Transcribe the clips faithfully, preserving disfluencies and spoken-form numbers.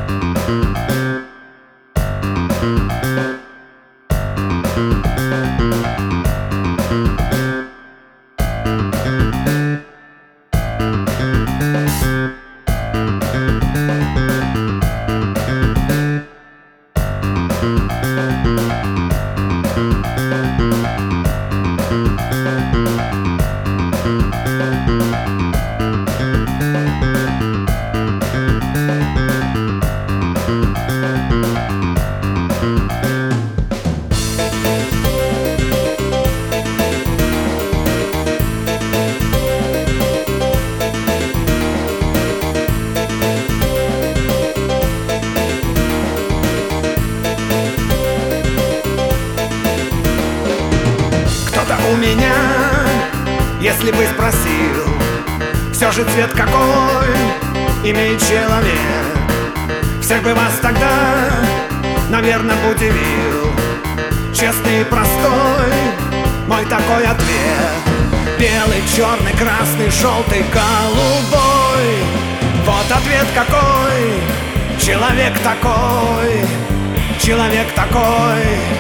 У меня, если бы спросил, все же цвет какой имеет человек, всех бы вас тогда, наверное, бы удивил честный и простой мой такой ответ. Белый, черный, красный, желтый, голубой. Вот ответ какой. Человек такой, человек такой.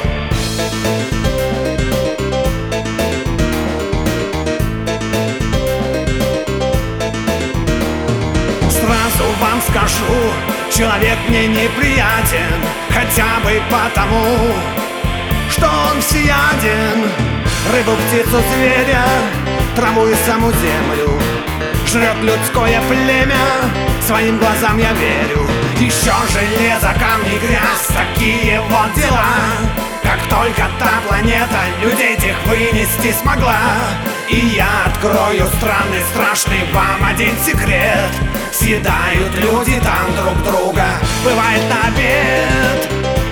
Сразу вам скажу, человек мне неприятен, хотя бы потому, что он всеяден. Рыбу, птицу, зверя, траву и саму землю жрет людское племя, своим глазам я верю. Еще железо, камни, грязь, такие вот дела. Как только та планета людей этих вынести смогла. И я открою странный, страшный вам один секрет. Съедают люди там друг друга, бывает на обед.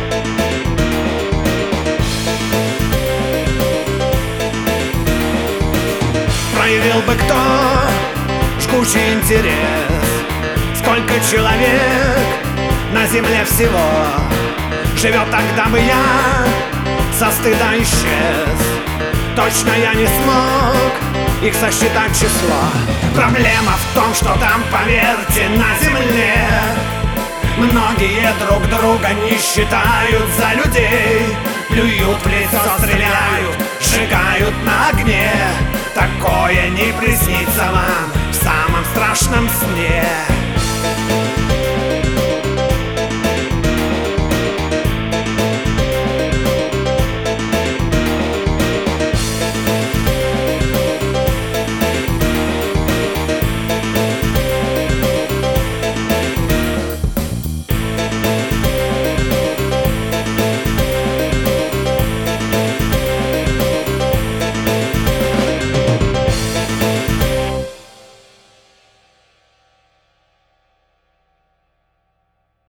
Проявил бы кто жгучий интерес, сколько человек на земле всего живет, тогда бы я со стыда исчез. Точно я не смог их сосчитать число. Проблема в том, что там, поверьте, на земле многие друг друга не считают за людей. Плюют в лицо, стреляют, сжигают на огне. Такое не приснится вам в самом страшном сне.